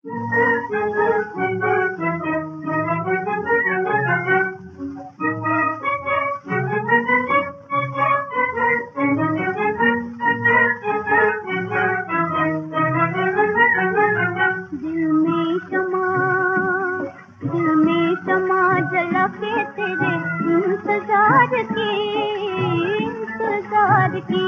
जला के तेरे इंतजार की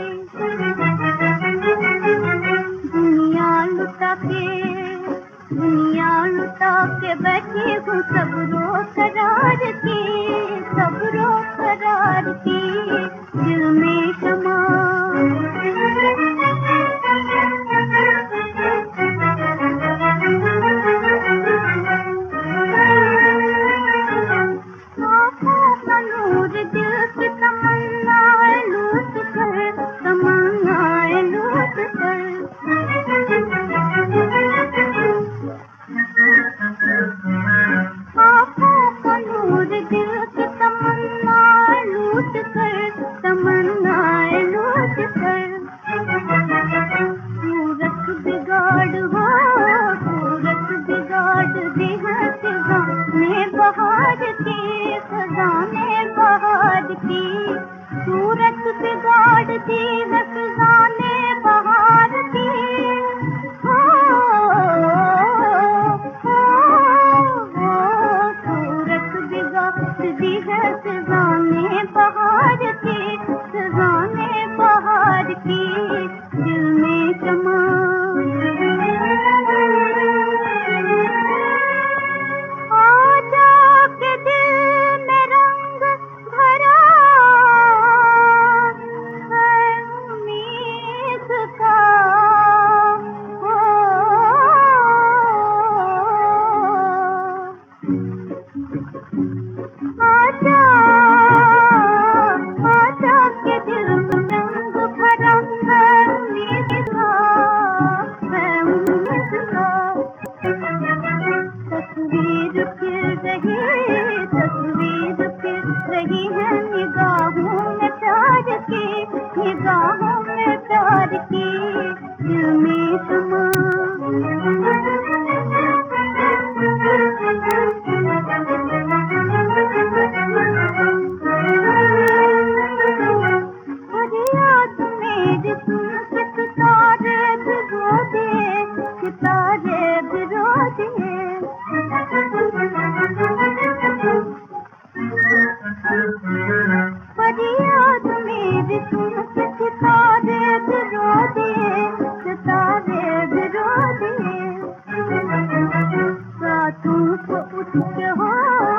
दुनिया लुटा के बैठी हूँ सब्रो करार की दिल में शमा सूरत बिगाड़ती है खजाने बहार की सूरत बिगाड़ती है खजाने बहार की दिल में समा तस्वीर फिर रही है निगाहों में प्यार की दिल में समा सितारे भिगो दिए फरियाद मेरी सुन के सितारे भिगो दिए रातों को उठ के हो